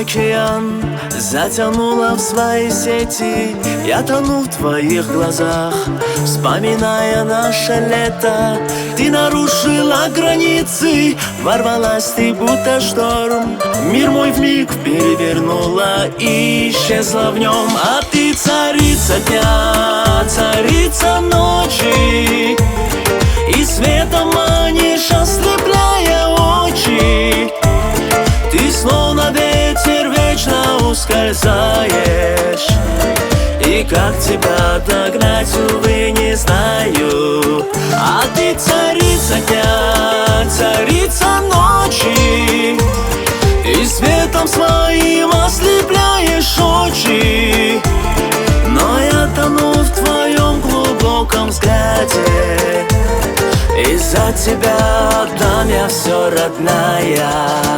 океан затянула в свои сети. Я тону в твоих глазах, вспоминая наше лето. Ты нарушила границы, ворвалась ты будто шторм. Мир мой вмиг перевернула и исчезла в нем. А ты царица дня, царица ночи, и светом манишь, ослепляя очи. Ты словно ветер вечно ускользаешь, и как тебя догнать, увы, не знаю. А ты царица дня, царица ночи, и светом своим ослепляешь очи. Но я тону в твоем глубоком взгляде, из-за тебя отдам я все, родная.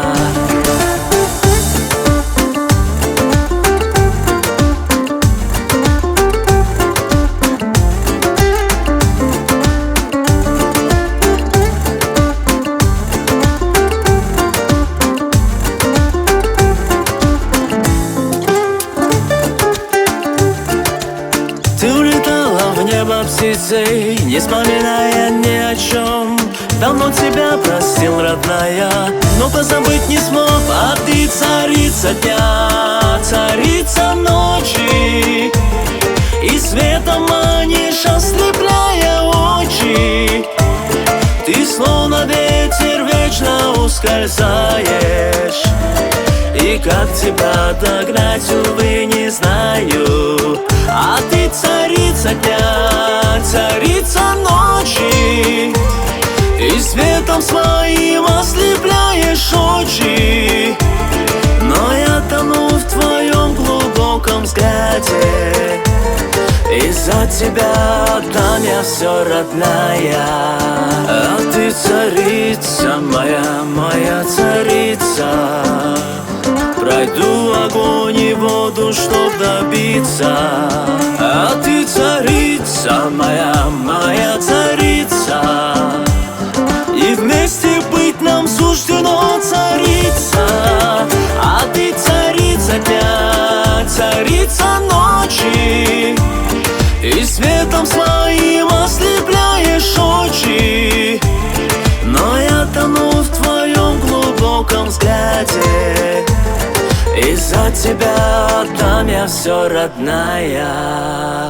Ты улетала в небо птицей, не вспоминая ни о чем. Давно тебя просил, родная, но позабыть не смог. А ты царица дня, царица ночи, и светом манишь, ослепляя очи. Ты словно ветер вечно ускользаешь, и как тебя догнать, увы, не знаю. А ты царица дня, царица ночи, и светом своим ослепляешь очи. Но я тону в твоем глубоком взгляде, из-за тебя отдам я все, родная. А ты царица моя, моя царица, пройду огонь и воду, чтоб добиться. А ты царица моя, моя царица, и вместе быть нам суждено, царица. А ты царица дня, царица ночи, и светом своим ослепляешь очи. Но я тону в твоем глубоком взгляде, из-за тебя отдам я все, родная.